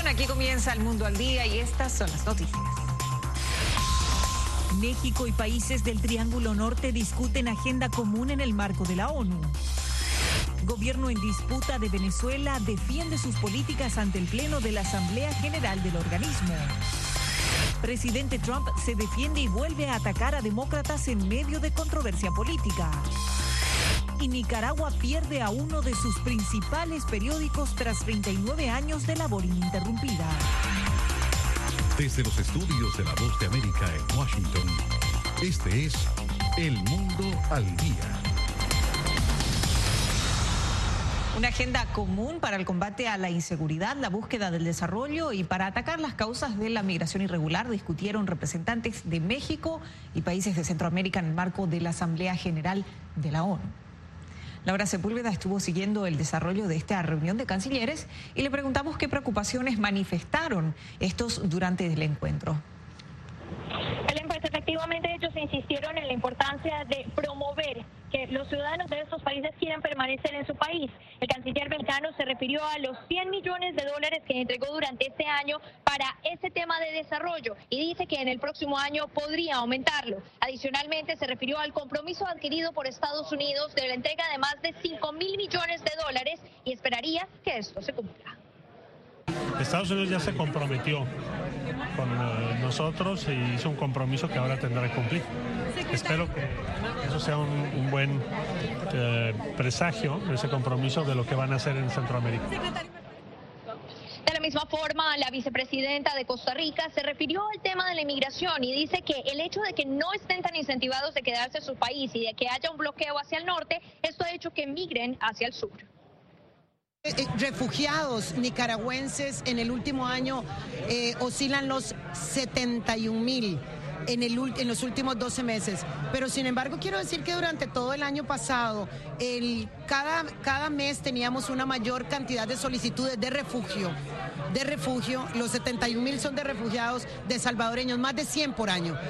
Aquí comienza El Mundo al Día y estas son las noticias. México y países del Triángulo Norte discuten agenda común en el marco de la ONU. Gobierno en disputa de Venezuela defiende sus políticas ante el Pleno de la Asamblea General del organismo. Presidente Trump se defiende y vuelve a atacar a demócratas en medio de controversia política. Y Nicaragua pierde a uno de sus principales periódicos tras 39 años de labor ininterrumpida. Desde los estudios de La Voz de América en Washington, este es El Mundo al Día. Una agenda común para el combate a la inseguridad, la búsqueda del desarrollo y para atacar las causas de la migración irregular discutieron representantes de México y países de Centroamérica en el marco de la Asamblea General de la ONU. Laura Sepúlveda estuvo siguiendo el desarrollo de esta reunión de cancilleres y le preguntamos qué preocupaciones manifestaron estos durante el encuentro. Pues efectivamente ellos insistieron en la importancia de promover que los ciudadanos de estos países quieran permanecer en su país. El canciller mexicano se refirió a los 100 millones de dólares que entregó durante este año para ese tema de desarrollo y dice que en el próximo año podría aumentarlo. Adicionalmente se refirió al compromiso adquirido por Estados Unidos de la entrega de más de 5.000 millones de dólares y esperaría que esto se cumpla. Estados Unidos ya se comprometió con nosotros y hizo un compromiso que ahora tendrá que cumplir. Espero que eso sea un buen presagio, ese compromiso de lo que van a hacer en Centroamérica. De la misma forma, la vicepresidenta de Costa Rica se refirió al tema de la inmigración y dice que el hecho de que no estén tan incentivados de quedarse en su país y de que haya un bloqueo hacia el norte, esto ha hecho que migren hacia el sur. Refugiados nicaragüenses en el último año oscilan los 71,000 en los últimos 12 meses. Pero sin embargo quiero decir que durante todo el año pasado, cada mes teníamos una mayor cantidad de solicitudes de refugio. Los 71,000 son de refugiados de salvadoreños, más de 100 por año.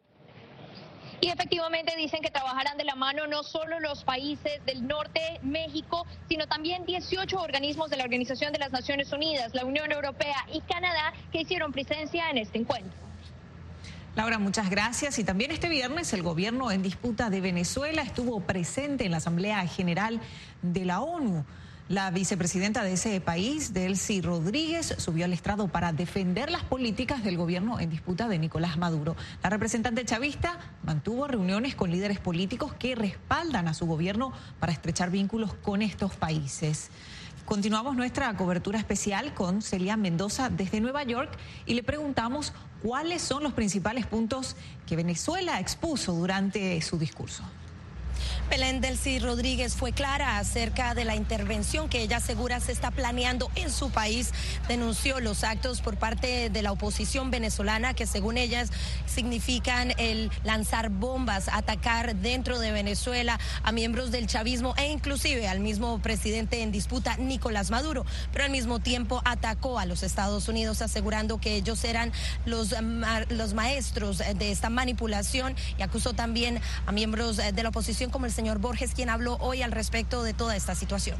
Y efectivamente dicen que trabajarán de la mano no solo los países del norte, México, sino también 18 organismos de la Organización de las Naciones Unidas, la Unión Europea y Canadá que hicieron presencia en este encuentro. Laura, muchas gracias. Y también este viernes el gobierno en disputa de Venezuela estuvo presente en la Asamblea General de la ONU. La vicepresidenta de ese país, Delcy Rodríguez, subió al estrado para defender las políticas del gobierno en disputa de Nicolás Maduro. La representante chavista mantuvo reuniones con líderes políticos que respaldan a su gobierno para estrechar vínculos con estos países. Continuamos nuestra cobertura especial con Celia Mendoza desde Nueva York y le preguntamos cuáles son los principales puntos que Venezuela expuso durante su discurso. Belén Delcy Rodríguez fue clara acerca de la intervención que ella asegura se está planeando en su país. Denunció los actos por parte de la oposición venezolana que según ellas significan el lanzar bombas, atacar dentro de Venezuela a miembros del chavismo e inclusive al mismo presidente en disputa, Nicolás Maduro. Pero al mismo tiempo atacó a los Estados Unidos asegurando que ellos eran los maestros de esta manipulación y acusó también a miembros de la oposición como el señor Borges, quien habló hoy al respecto de toda esta situación.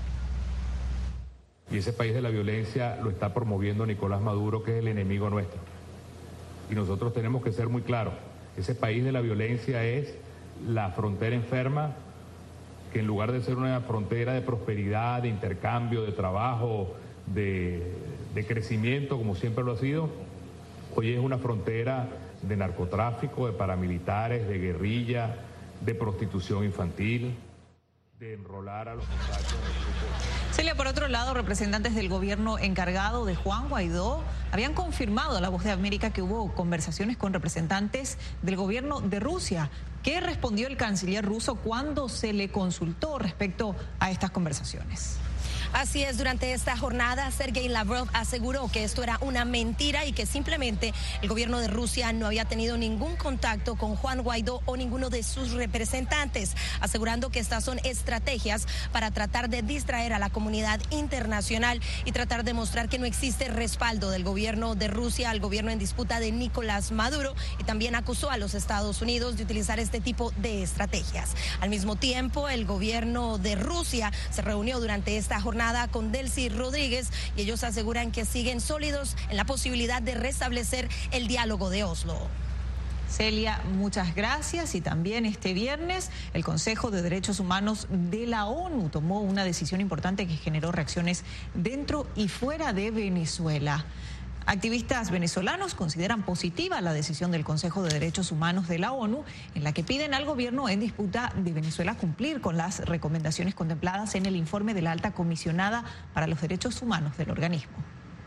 Y ese país de la violencia lo está promoviendo Nicolás Maduro, que es el enemigo nuestro. Y nosotros tenemos que ser muy claros. Ese país de la violencia es la frontera enferma, que en lugar de ser una frontera de prosperidad, de intercambio, de trabajo, de crecimiento, como siempre lo ha sido, hoy es una frontera de narcotráfico, de paramilitares, de guerrilla, de prostitución infantil, de enrolar a los contactos del grupo. Celia, por otro lado, representantes del gobierno encargado de Juan Guaidó habían confirmado a La Voz de América que hubo conversaciones con representantes del gobierno de Rusia. ¿Qué respondió el canciller ruso cuando se le consultó respecto a estas conversaciones? Así es, durante esta jornada, Sergei Lavrov aseguró que esto era una mentira y que simplemente el gobierno de Rusia no había tenido ningún contacto con Juan Guaidó o ninguno de sus representantes, asegurando que estas son estrategias para tratar de distraer a la comunidad internacional y tratar de mostrar que no existe respaldo del gobierno de Rusia al gobierno en disputa de Nicolás Maduro, y también acusó a los Estados Unidos de utilizar este tipo de estrategias. Al mismo tiempo, el gobierno de Rusia se reunió durante esta jornada jornada con Delcy Rodríguez y ellos aseguran que siguen sólidos en la posibilidad de restablecer el diálogo de Oslo. Celia, muchas gracias. Y también este viernes el Consejo de Derechos Humanos de la ONU tomó una decisión importante que generó reacciones dentro y fuera de Venezuela. Activistas venezolanos consideran positiva la decisión del Consejo de Derechos Humanos de la ONU, en la que piden al gobierno en disputa de Venezuela cumplir con las recomendaciones contempladas en el informe de la alta comisionada para los derechos humanos del organismo.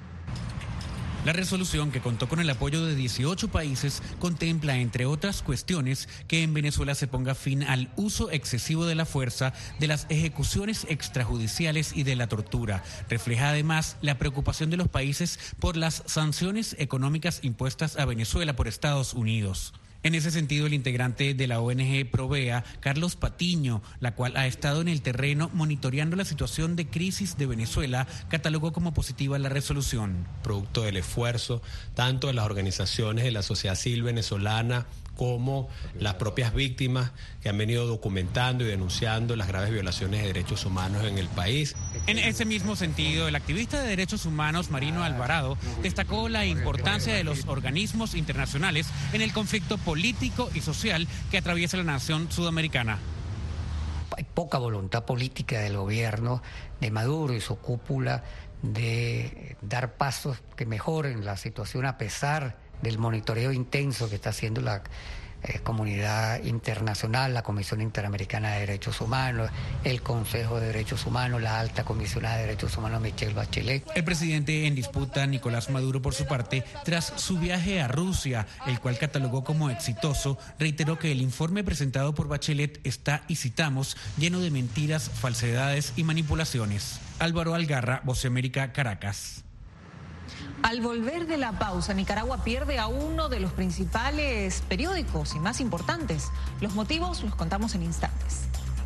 La resolución, que contó con el apoyo de 18 países, contempla, entre otras cuestiones, que en Venezuela se ponga fin al uso excesivo de la fuerza, de las ejecuciones extrajudiciales y de la tortura. Refleja además la preocupación de los países por las sanciones económicas impuestas a Venezuela por Estados Unidos. En ese sentido, el integrante de la ONG Provea, Carlos Patiño, la cual ha estado en el terreno monitoreando la situación de crisis de Venezuela, catalogó como positiva la resolución. Producto del esfuerzo tanto de las organizaciones de la sociedad civil venezolana como las propias víctimas que han venido documentando y denunciando las graves violaciones de derechos humanos en el país. En ese mismo sentido, el activista de derechos humanos Marino Alvarado destacó la importancia de los organismos internacionales en el conflicto político y social que atraviesa la nación sudamericana. Hay poca voluntad política del gobierno de Maduro y su cúpula de dar pasos que mejoren la situación a pesar del monitoreo intenso que está haciendo la comunidad internacional, la Comisión Interamericana de Derechos Humanos, el Consejo de Derechos Humanos, la alta comisionada de Derechos Humanos Michelle Bachelet. El presidente en disputa, Nicolás Maduro, por su parte, tras su viaje a Rusia, el cual catalogó como exitoso, reiteró que el informe presentado por Bachelet está, y citamos, lleno de mentiras, falsedades y manipulaciones. Álvaro Algarra, Voz de América, Caracas. Al volver de la pausa, Nicaragua pierde a uno de los principales periódicos y más importantes. Los motivos los contamos en instantes.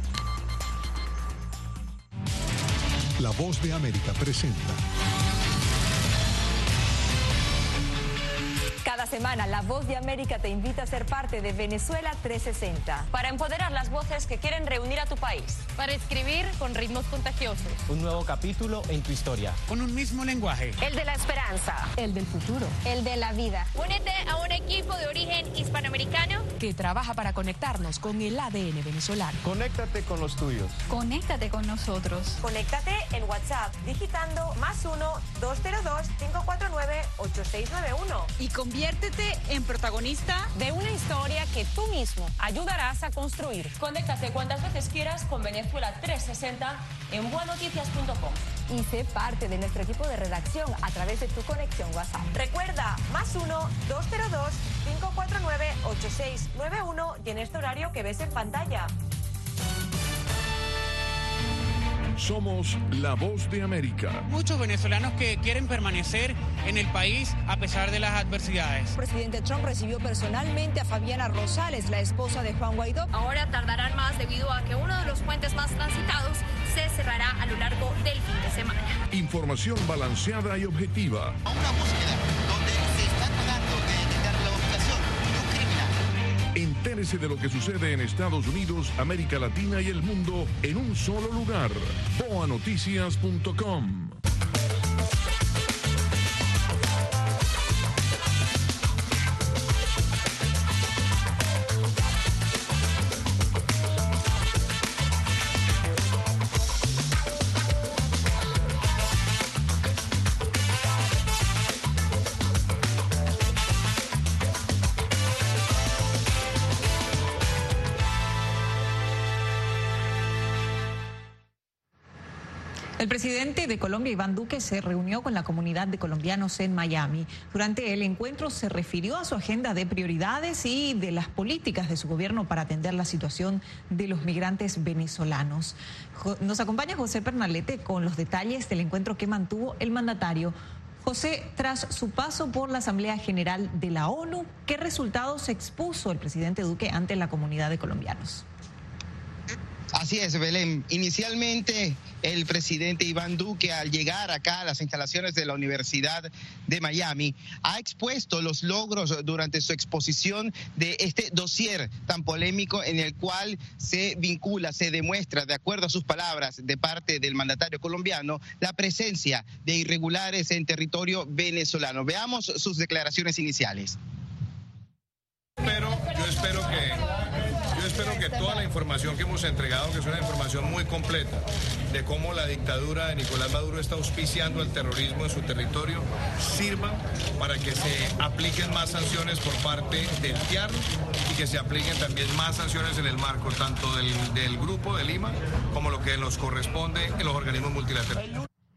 La Voz de América presenta. Cada semana, La Voz de América te invita a ser parte de Venezuela 360. Para empoderar las voces que quieren reunir a tu país. Para escribir con ritmos contagiosos. Un nuevo capítulo en tu historia. Con un mismo lenguaje. El de la esperanza. El del futuro. El de la vida. Únete a un equipo de origen hispanoamericano que trabaja para conectarnos con el ADN venezolano. Conéctate con los tuyos. Conéctate con nosotros. Conéctate en WhatsApp digitando +1-202-549-8691. Y conviértete en protagonista de una historia que tú mismo ayudarás a construir. Conéctate cuantas veces quieras con Venezuela 360 en buenoticias.com. Y sé parte de nuestro equipo de redacción a través de tu conexión WhatsApp. Recuerda, +1-202-549-8691 y en este horario que ves en pantalla. Somos la Voz de América. Muchos venezolanos que quieren permanecer en el país a pesar de las adversidades. El presidente Trump recibió personalmente a Fabiana Rosales, la esposa de Juan Guaidó. Ahora tardarán más debido a que uno de los puentes más transitados se cerrará a lo largo del fin de semana. Información balanceada y objetiva. Una búsqueda donde se está tratando de detectar la ubicación de un criminal. Entérese de lo que sucede en Estados Unidos, América Latina y el mundo en un solo lugar. boanoticias.com. El presidente de Colombia, Iván Duque, se reunió con la comunidad de colombianos en Miami. Durante el encuentro se refirió a su agenda de prioridades y de las políticas de su gobierno para atender la situación de los migrantes venezolanos. Nos acompaña José Pernalete con los detalles del encuentro que mantuvo el mandatario. José, tras su paso por la Asamblea General de la ONU, ¿qué resultados expuso el presidente Duque ante la comunidad de colombianos? Así Así es, Belén. Inicialmente, el presidente Iván Duque, al llegar acá a las instalaciones de la Universidad de Miami, ha expuesto los logros durante su exposición de este dossier tan polémico en el cual se vincula, se demuestra, de acuerdo a sus palabras, de parte del mandatario colombiano, la presencia de irregulares en territorio venezolano. Veamos sus declaraciones iniciales. Yo espero que toda la información que hemos entregado, que es una información muy completa, de cómo la dictadura de Nicolás Maduro está auspiciando el terrorismo en su territorio, sirva para que se apliquen más sanciones por parte del TIAR y que se apliquen también más sanciones en el marco tanto del Grupo de Lima como lo que nos corresponde en los organismos multilaterales.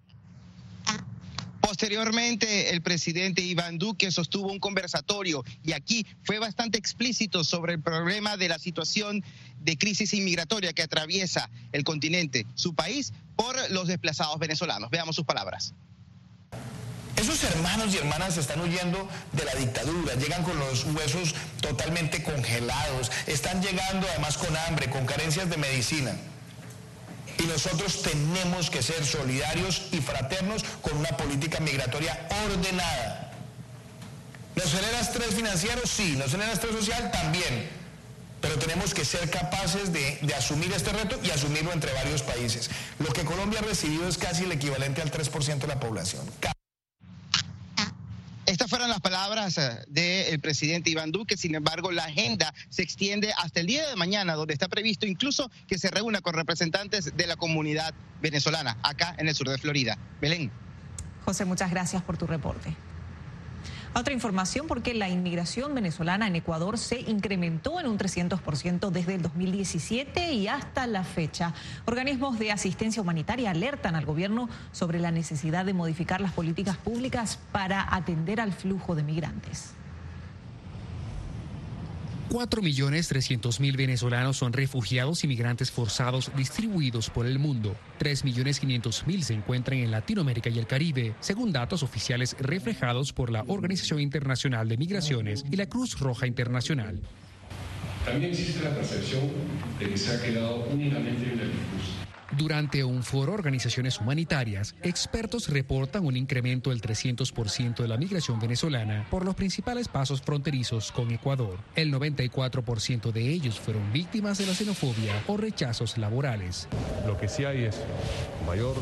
Posteriormente, el presidente Iván Duque sostuvo un conversatorio y aquí fue bastante explícito sobre el problema de la situación de crisis inmigratoria que atraviesa el continente, su país, por los desplazados venezolanos. Veamos sus palabras. Esos hermanos y hermanas están huyendo de la dictadura, llegan con los huesos totalmente congelados, están llegando además con hambre, con carencias de medicina. Y nosotros tenemos que ser solidarios y fraternos con una política migratoria ordenada. ¿Nos genera estrés financiero? Sí. ¿Nos genera estrés social? También. Pero tenemos que ser capaces de asumir este reto y asumirlo entre varios países. Lo que Colombia ha recibido es casi el equivalente al 3% de la población. Estas fueron las palabras del presidente Iván Duque. Sin embargo, la agenda se extiende hasta el día de mañana, donde está previsto incluso que se reúna con representantes de la comunidad venezolana, acá en el sur de Florida. Belén. José, muchas gracias por tu reporte. Otra información, porque la inmigración venezolana en Ecuador se incrementó en un 300% desde el 2017 y hasta la fecha. Organismos de asistencia humanitaria alertan al gobierno sobre la necesidad de modificar las políticas públicas para atender al flujo de migrantes. 4.300.000 venezolanos son refugiados y migrantes forzados distribuidos por el mundo. 3.500.000 se encuentran en Latinoamérica y el Caribe, según datos oficiales reflejados por la Organización Internacional de Migraciones y la Cruz Roja Internacional. También existe la percepción de que se ha quedado únicamente en el discurso. Durante un foro de organizaciones humanitarias, expertos reportan un incremento del 300% de la migración venezolana por los principales pasos fronterizos con Ecuador. El 94% de ellos fueron víctimas de la xenofobia o rechazos laborales. Lo que sí hay es mayor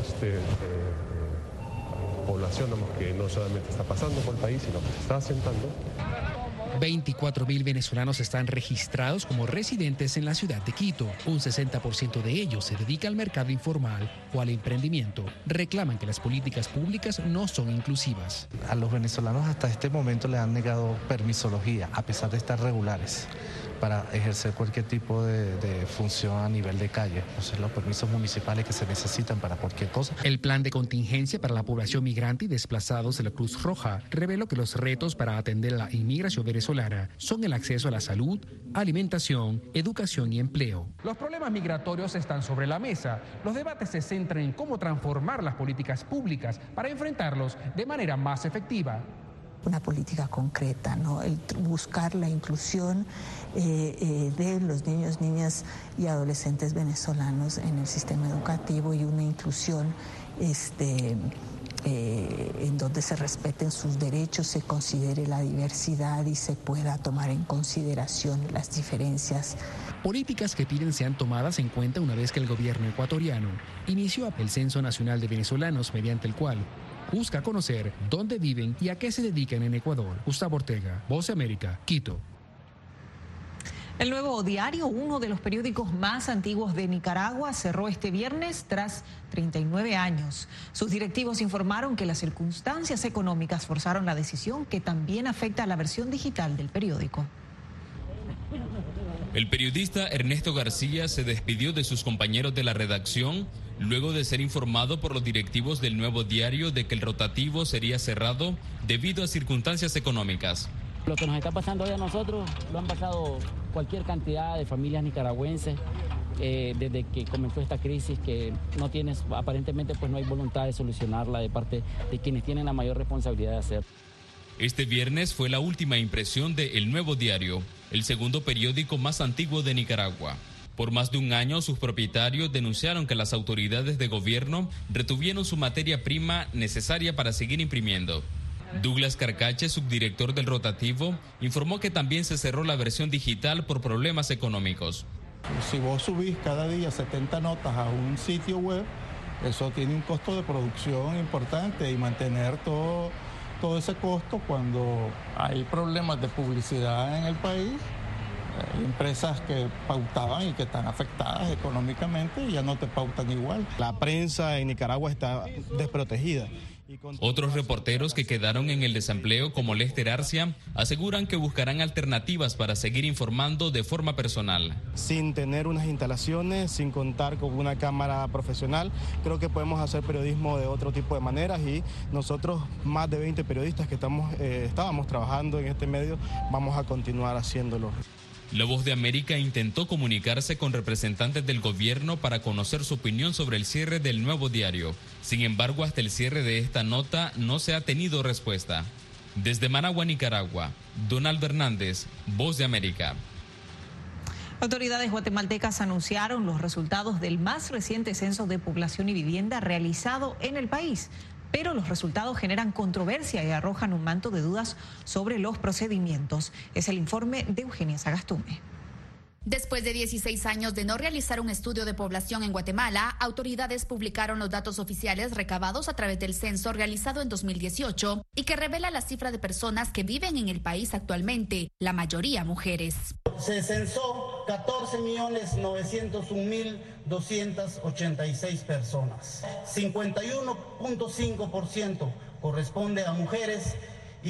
población que no solamente está pasando por el país, sino que se está asentando. 24.000 venezolanos están registrados como residentes en la ciudad de Quito. Un 60% de ellos se dedica al mercado informal o al emprendimiento. Reclaman que las políticas públicas no son inclusivas. A los venezolanos hasta este momento le han negado permisología, a pesar de estar regulares, para ejercer cualquier tipo de función a nivel de calle. O sea, los permisos municipales que se necesitan para cualquier cosa. El plan de contingencia para la población migrante y desplazados de la Cruz Roja reveló que los retos para atender la inmigración venezolana son el acceso a la salud, alimentación, educación y empleo. Los problemas migratorios están sobre la mesa. Los debates se centran en cómo transformar las políticas públicas para enfrentarlos de manera más efectiva. Una política concreta, ¿no? El buscar la inclusión de los niños, niñas y adolescentes venezolanos en el sistema educativo y una inclusión en donde se respeten sus derechos, se considere la diversidad y se pueda tomar en consideración las diferencias. Políticas que piden sean tomadas en cuenta una vez que el gobierno ecuatoriano inició el Censo Nacional de Venezolanos, mediante el cual busca conocer dónde viven y a qué se dedican en Ecuador. Gustavo Ortega, Voz de América, Quito. El Nuevo Diario, uno de los periódicos más antiguos de Nicaragua, cerró este viernes tras 39 años. Sus directivos informaron que las circunstancias económicas forzaron la decisión, que también afecta a la versión digital del periódico. El periodista Ernesto García se despidió de sus compañeros de la redacción luego de ser informado por los directivos del Nuevo Diario de que el rotativo sería cerrado debido a circunstancias económicas. Lo que nos está pasando hoy a nosotros lo han pasado cualquier cantidad de familias nicaragüenses desde que comenzó esta crisis, que aparentemente pues no hay voluntad de solucionarla de parte de quienes tienen la mayor responsabilidad de hacer. Este viernes fue la última impresión de El Nuevo Diario, el segundo periódico más antiguo de Nicaragua. Por más de un año, sus propietarios denunciaron que las autoridades de gobierno retuvieron su materia prima necesaria para seguir imprimiendo. Douglas Carcache, subdirector del rotativo, informó que también se cerró la versión digital por problemas económicos. Si vos subís cada día 70 notas a un sitio web, eso tiene un costo de producción importante y mantener todo ese costo cuando hay problemas de publicidad en el país. Empresas que pautaban y que están afectadas económicamente ya no te pautan igual. La prensa en Nicaragua está desprotegida. Otros reporteros que quedaron en el desempleo, como Lester Arcia, aseguran que buscarán alternativas para seguir informando de forma personal. Sin tener unas instalaciones, sin contar con una cámara profesional, creo que podemos hacer periodismo de otro tipo de maneras y nosotros, más de 20 periodistas que estábamos trabajando en este medio, vamos a continuar haciéndolo. La Voz de América intentó comunicarse con representantes del gobierno para conocer su opinión sobre el cierre del Nuevo Diario. Sin embargo, hasta el cierre de esta nota no se ha tenido respuesta. Desde Managua, Nicaragua, Donald Hernández, Voz de América. Autoridades guatemaltecas anunciaron los resultados del más reciente censo de población y vivienda realizado en el país. Pero los resultados generan controversia y arrojan un manto de dudas sobre los procedimientos. Es el informe de Eugenia Sagastume. Después de 16 años de no realizar un estudio de población en Guatemala, autoridades publicaron los datos oficiales recabados a través del censo realizado en 2018 y que revela la cifra de personas que viven en el país actualmente, la mayoría mujeres. Se censó 14.901.286 personas. 51.5% corresponde a mujeres y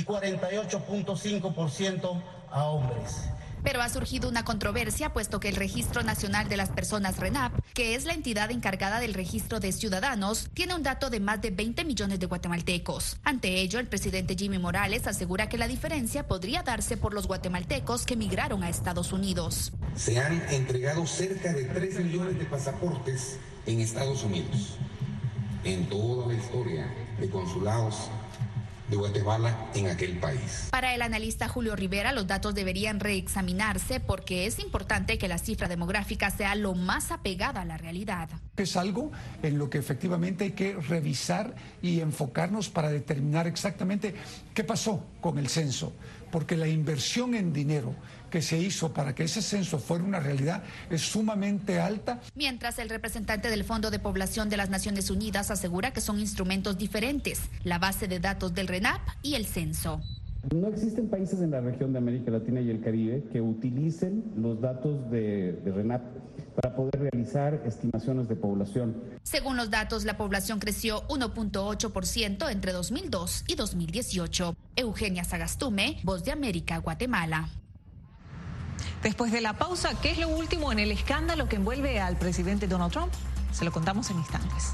48.5% a hombres. Pero ha surgido una controversia, puesto que el Registro Nacional de las Personas RENAP, que es la entidad encargada del registro de ciudadanos, tiene un dato de más de 20 millones de guatemaltecos. Ante ello, el presidente Jimmy Morales asegura que la diferencia podría darse por los guatemaltecos que migraron a Estados Unidos. Se han entregado cerca de 3 millones de pasaportes en Estados Unidos, en toda la historia de consulados de Guatemala en aquel país. Para el analista Julio Rivera, los datos deberían reexaminarse porque es importante que la cifra demográfica sea lo más apegada a la realidad. Es algo en lo que efectivamente hay que revisar y enfocarnos para determinar exactamente qué pasó con el censo, porque la inversión en dinero que se hizo para que ese censo fuera una realidad es sumamente alta. Mientras el representante del Fondo de Población de las Naciones Unidas asegura que son instrumentos diferentes, la base de datos del RENAP y el censo. No existen países en la región de América Latina y el Caribe que utilicen los datos de RENAP para poder realizar estimaciones de población. Según los datos, la población creció 1.8% entre 2002 y 2018. Eugenia Sagastume, Voz de América, Guatemala. Después de la pausa, ¿qué es lo último en el escándalo que envuelve al presidente Donald Trump? Se lo contamos en instantes.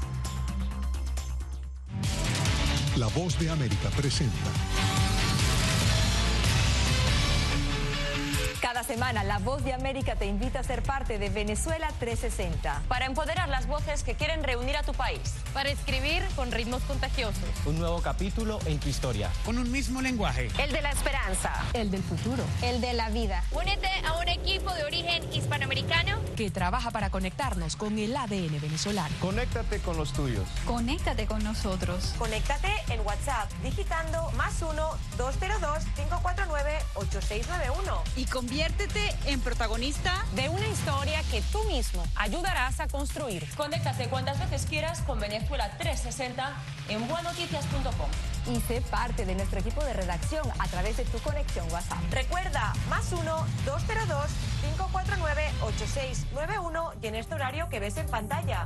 La Voz de América presenta. Cada semana, La Voz de América te invita a ser parte de Venezuela 360. Para empoderar las voces que quieren reunir a tu país. Para escribir con ritmos contagiosos. Un nuevo capítulo en tu historia. Con un mismo lenguaje. El de la esperanza. El del futuro. El de la vida. Únete a un equipo de origen hispanoamericano que trabaja para conectarnos con el ADN venezolano. Conéctate con los tuyos. Conéctate con nosotros. Conéctate en WhatsApp digitando +1-202-549-8691. Y conviértete en protagonista de una historia que tú mismo ayudarás a construir. Conéctate cuantas veces quieras con Venezuela 360 en buenoticias.com. Y sé parte de nuestro equipo de redacción a través de tu conexión WhatsApp. Recuerda, +1-202-549-8691 y en este horario que ves en pantalla.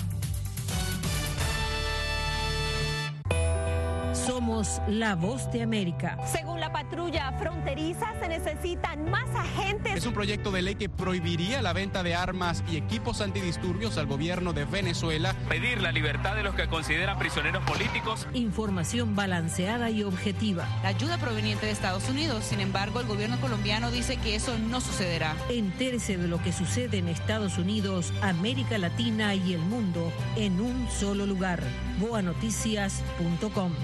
Somos la Voz de América. Según la patrulla fronteriza, se necesitan más agentes. Es un proyecto de ley que prohibiría la venta de armas y equipos antidisturbios al gobierno de Venezuela. Pedir la libertad de los que consideran prisioneros políticos. Información balanceada y objetiva. La ayuda proveniente de Estados Unidos. Sin embargo, el gobierno colombiano dice que eso no sucederá. Entérese de lo que sucede en Estados Unidos, América Latina y el mundo en un solo lugar. Boanoticias.com.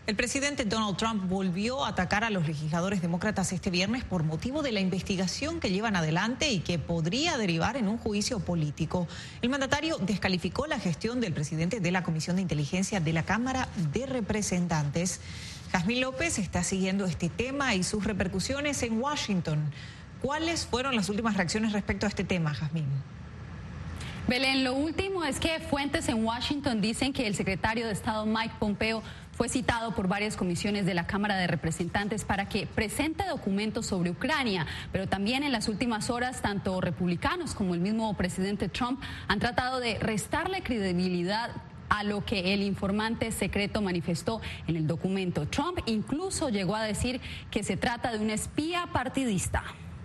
El presidente Donald Trump volvió a atacar a los legisladores demócratas este viernes por motivo de la investigación que llevan adelante y que podría derivar en un juicio político. El mandatario descalificó la gestión del presidente de la Comisión de Inteligencia de la Cámara de Representantes. Jazmín López está siguiendo este tema y sus repercusiones en Washington. ¿Cuáles fueron las últimas reacciones respecto a este tema, Jazmín? Belén, lo último es que fuentes en Washington dicen que el secretario de Estado Mike Pompeo fue citado por varias comisiones de la Cámara de Representantes para que presente documentos sobre Ucrania, pero también en las últimas horas tanto republicanos como el mismo presidente Trump han tratado de restarle credibilidad a lo que el informante secreto manifestó en el documento. Trump incluso llegó a decir que se trata de un espía partidista.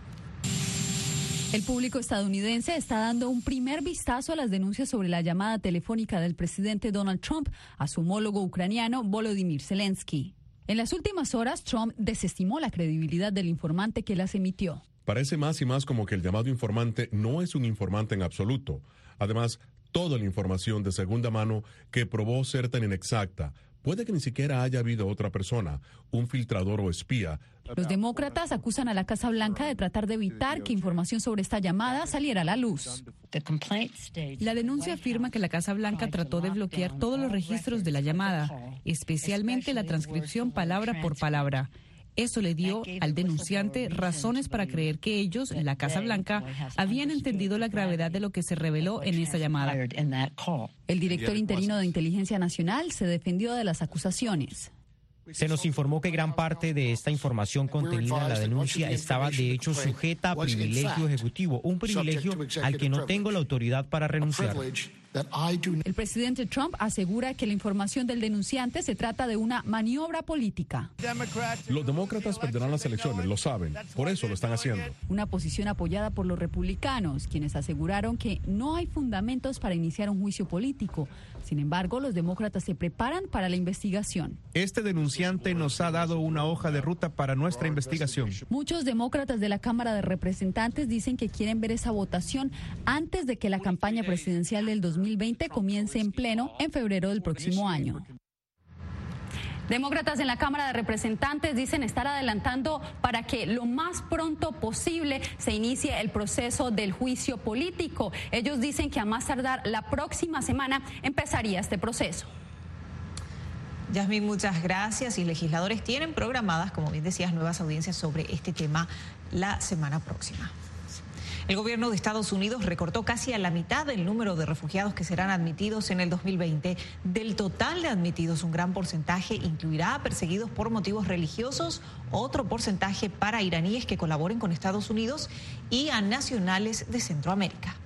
El público estadounidense está dando un primer vistazo a las denuncias sobre la llamada telefónica del presidente Donald Trump a su homólogo ucraniano Volodymyr Zelensky. En las últimas horas, Trump desestimó la credibilidad del informante que las emitió. Parece más y más como que el llamado informante no es un informante en absoluto. Además, toda la información de segunda mano que probó ser tan inexacta. Puede que ni siquiera haya habido otra persona, un filtrador o espía. Los demócratas acusan a la Casa Blanca de tratar de evitar que información sobre esta llamada saliera a la luz. La denuncia afirma que la Casa Blanca trató de bloquear todos los registros de la llamada, especialmente la transcripción palabra por palabra. Eso le dio al denunciante razones para creer que ellos, la Casa Blanca, habían entendido la gravedad de lo que se reveló en esa llamada. El director interino de Inteligencia Nacional se defendió de las acusaciones. Se nos informó que gran parte de esta información contenida en la denuncia estaba de hecho sujeta a privilegio ejecutivo, un privilegio al que no tengo la autoridad para renunciar. El presidente Trump asegura que la información del denunciante se trata de una maniobra política. Los demócratas perderán las elecciones, lo saben, por eso lo están haciendo. Una posición apoyada por los republicanos, quienes aseguraron que no hay fundamentos para iniciar un juicio político. Sin embargo, los demócratas se preparan para la investigación. Este denunciante nos ha dado una hoja de ruta para nuestra investigación. Muchos demócratas de la Cámara de Representantes dicen que quieren ver esa votación antes de que la campaña presidencial del 2020 comience en pleno en febrero del próximo año. Demócratas en la Cámara de Representantes dicen estar adelantando para que lo más pronto posible se inicie el proceso del juicio político. Ellos dicen que a más tardar la próxima semana empezaría este proceso. Yasmín, muchas gracias. Y legisladores tienen programadas, como bien decías, nuevas audiencias sobre este tema la semana próxima. El gobierno de Estados Unidos recortó casi a la mitad el número de refugiados que serán admitidos en el 2020. Del total de admitidos, un gran porcentaje incluirá a perseguidos por motivos religiosos, otro porcentaje para iraníes que colaboren con Estados Unidos y a nacionales de Centroamérica.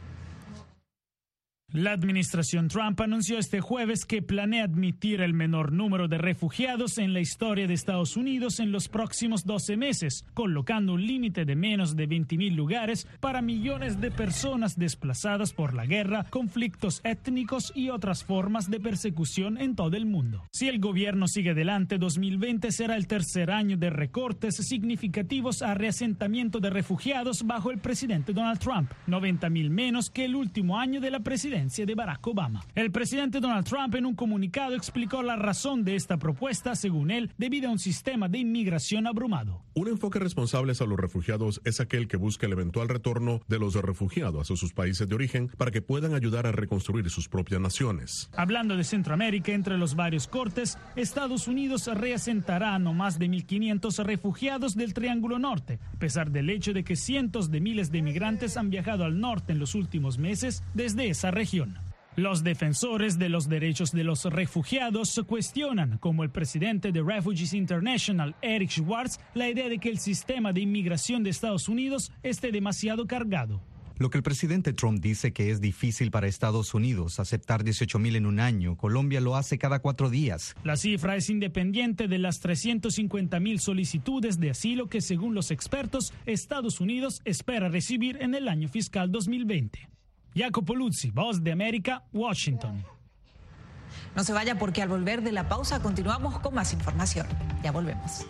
La administración Trump anunció este jueves que planea admitir el menor número de refugiados en la historia de Estados Unidos en los próximos 12 meses, colocando un límite de menos de 20,000 lugares para millones de personas desplazadas por la guerra, conflictos étnicos y otras formas de persecución en todo el mundo. Si el gobierno sigue adelante, 2020 será el tercer año de recortes significativos a reasentamiento de refugiados bajo el presidente Donald Trump, 90,000 menos que el último año de la presidencia de Barack Obama. El presidente Donald Trump en un comunicado explicó la razón de esta propuesta, según él, debido a un sistema de inmigración abrumado. Un enfoque responsable a los refugiados es aquel que busca el eventual retorno de los refugiados a sus países de origen para que puedan ayudar a reconstruir sus propias naciones. Hablando de Centroamérica, entre los varios cortes, Estados Unidos reasentará a no más de 1,500 refugiados del Triángulo Norte, a pesar del hecho de que cientos de miles de migrantes han viajado al norte en los últimos meses desde esa región. Los defensores de los derechos de los refugiados cuestionan, como el presidente de Refugees International, Eric Schwartz, la idea de que el sistema de inmigración de Estados Unidos esté demasiado cargado. Lo que el presidente Trump dice que es difícil para Estados Unidos aceptar 18,000 en un año, Colombia lo hace cada 4 días. La cifra es independiente de las 350,000 solicitudes de asilo que, según los expertos, Estados Unidos espera recibir en el año fiscal 2020. Jacopo Luzzi, Voz de América, Washington. No se vaya porque al volver de la pausa continuamos con más información. Ya volvemos.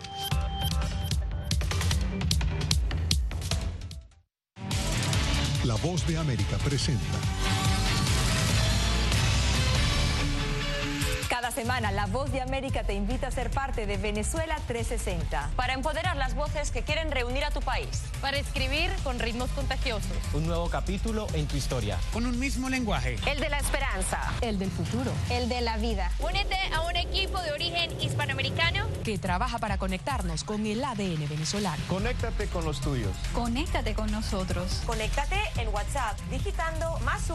La Voz de América presenta. Cada semana, La Voz de América te invita a ser parte de Venezuela 360. Para empoderar las voces que quieren reunir a tu país. Para escribir con ritmos contagiosos. Un nuevo capítulo en tu historia. Con un mismo lenguaje. El de la esperanza. El del futuro. El de la vida. Únete a un equipo de origen hispanoamericano que trabaja para conectarnos con el ADN venezolano. Conéctate con los tuyos. Conéctate con nosotros. Conéctate en WhatsApp digitando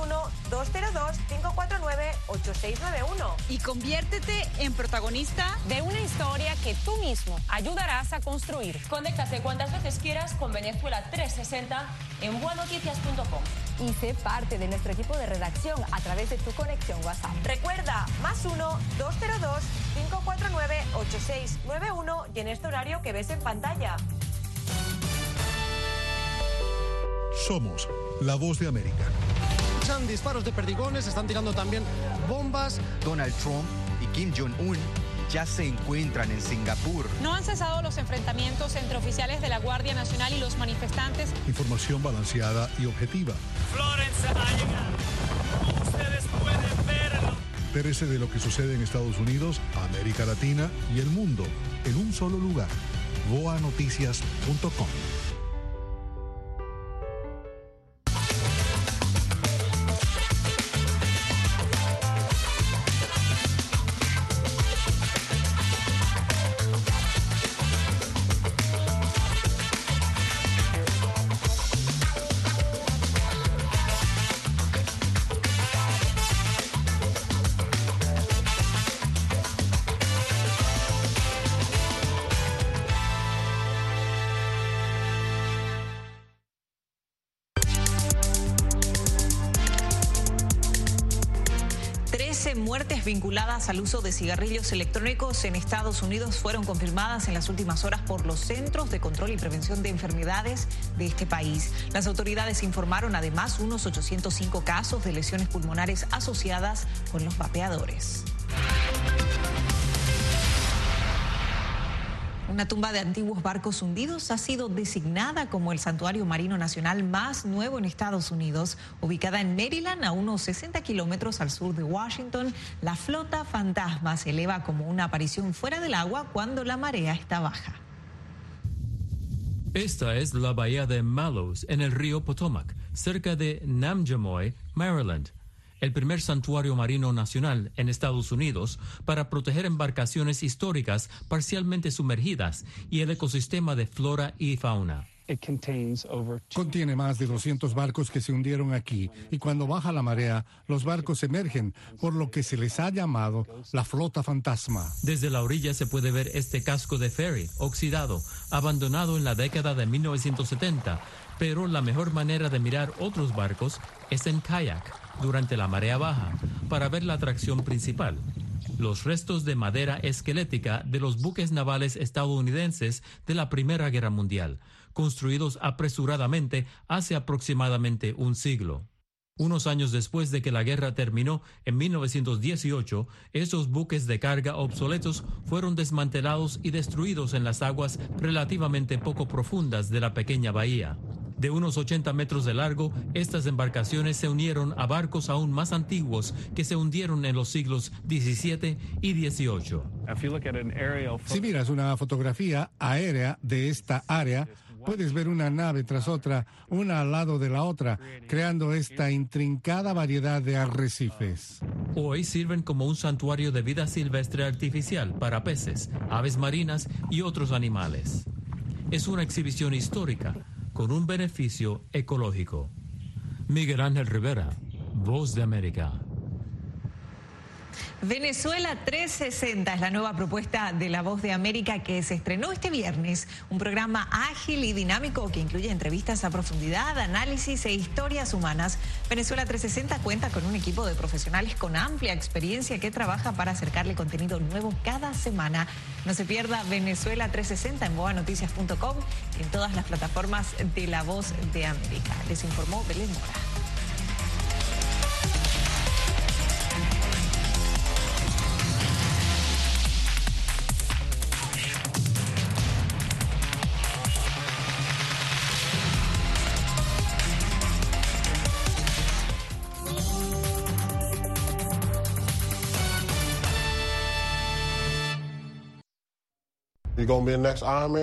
+1-202-549-8691. Y conviértete en protagonista de una historia que tú mismo ayudarás a construir. Conéctate cuantas veces quieras con Venezuela 360 en buenoticias.com. Y sé parte de nuestro equipo de redacción a través de tu conexión WhatsApp. Recuerda, +1-202-549-8691 y en este horario que ves en pantalla. Somos La Voz de América. Escuchan disparos de perdigones, están tirando también bombas. Donald Trump y Kim Jong-un ya se encuentran en Singapur. No han cesado los enfrentamientos entre oficiales de la Guardia Nacional y los manifestantes. Información balanceada y objetiva. Florence ha llegado. Ustedes pueden verlo. Entérese de lo que sucede en Estados Unidos, América Latina y el mundo en un solo lugar. voanoticias.com. Muertes vinculadas al uso de cigarrillos electrónicos en Estados Unidos fueron confirmadas en las últimas horas por los Centros de Control y Prevención de Enfermedades de este país. Las autoridades informaron además unos 805 casos de lesiones pulmonares asociadas con los vapeadores. Una tumba de antiguos barcos hundidos ha sido designada como el santuario marino nacional más nuevo en Estados Unidos. Ubicada en Maryland, a unos 60 kilómetros al sur de Washington, la flota fantasma se eleva como una aparición fuera del agua cuando la marea está baja. Esta es la bahía de Mallows, en el río Potomac, cerca de Namjamoy, Maryland. El primer santuario marino nacional en Estados Unidos para proteger embarcaciones históricas parcialmente sumergidas y el ecosistema de flora y fauna. Contiene más de 200 barcos que se hundieron aquí y cuando baja la marea, los barcos emergen, por lo que se les ha llamado la flota fantasma. Desde la orilla se puede ver este casco de ferry oxidado, abandonado en la década de 1970, pero la mejor manera de mirar otros barcos es en kayak durante la marea baja, para ver la atracción principal: los restos de madera esquelética de los buques navales estadounidenses de la Primera Guerra Mundial, construidos apresuradamente hace aproximadamente un siglo. Unos años después de que la guerra terminó, en 1918, esos buques de carga obsoletos fueron desmantelados y destruidos en las aguas relativamente poco profundas de la pequeña bahía. De unos 80 metros de largo, estas embarcaciones se unieron a barcos aún más antiguos que se hundieron en los siglos XVII y XVIII. Si miras una fotografía aérea de esta área, puedes ver una nave tras otra, una al lado de la otra, creando esta intrincada variedad de arrecifes. Hoy sirven como un santuario de vida silvestre artificial para peces, aves marinas y otros animales. Es una exhibición histórica con un beneficio ecológico. Miguel Ángel Rivera, Voz de América. Venezuela 360 es la nueva propuesta de La Voz de América que se estrenó este viernes. Un programa ágil y dinámico que incluye entrevistas a profundidad, análisis e historias humanas. Venezuela 360 cuenta con un equipo de profesionales con amplia experiencia que trabaja para acercarle contenido nuevo cada semana. No se pierda Venezuela 360 en boanoticias.com y en todas las plataformas de La Voz de América. Les informó Belén Mora. You gonna be the next Iron Man?